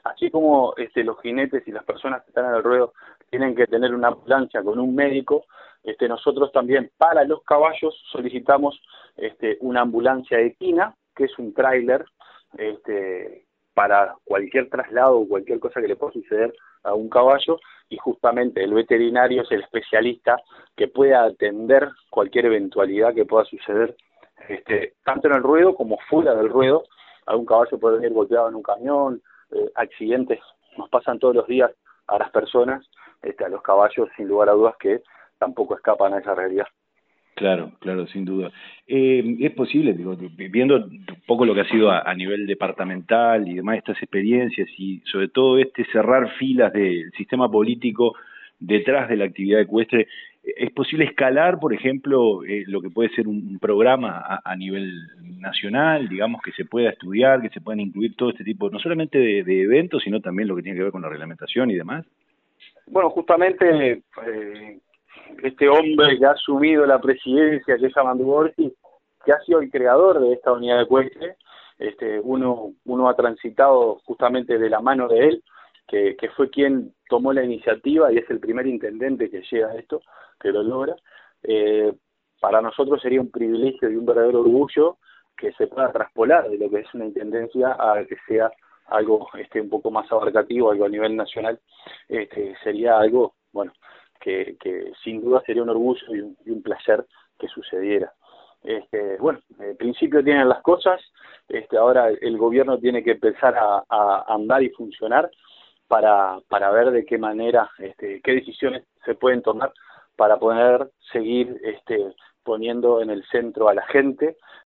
así como los jinetes y las personas que están en el ruedo tienen que tener una ambulancia con un médico, nosotros también para los caballos solicitamos una ambulancia equina, que es un tráiler para cualquier traslado o cualquier cosa que le pueda suceder a un caballo, y justamente el veterinario es el especialista que pueda atender cualquier eventualidad que pueda suceder, tanto en el ruedo como fuera del ruedo. Algún caballo puede venir golpeado en un camión, accidentes nos pasan todos los días a las personas, a los caballos, sin lugar a dudas que tampoco escapan a esa realidad. Claro, claro, sin duda. Es posible, digo, viendo un poco lo que ha sido a nivel departamental y demás, estas experiencias y sobre todo cerrar filas del sistema político detrás de la actividad ecuestre, ¿es posible escalar, por ejemplo, lo que puede ser un programa a nivel nacional, digamos, que se pueda estudiar, que se puedan incluir todo este tipo, no solamente de eventos, sino también lo que tiene que ver con la reglamentación y demás? Bueno, justamente este hombre que ha asumido la presidencia, que es Amandu Orsi, que ha sido el creador de esta unidad ecuestre, uno ha transitado justamente de la mano de él, que fue quien tomó la iniciativa y es el primer intendente que llega a esto, que lo logra. Para nosotros sería un privilegio y un verdadero orgullo que se pueda traspolar de lo que es una intendencia a que sea algo un poco más abarcativo, algo a nivel nacional. Sería algo, bueno, que sin duda sería un orgullo y un placer que sucediera. Bueno, en principio tienen las cosas, ahora el gobierno tiene que empezar a andar y funcionar para ver de qué manera, qué decisiones se pueden tomar para poder seguir poniendo en el centro a la gente,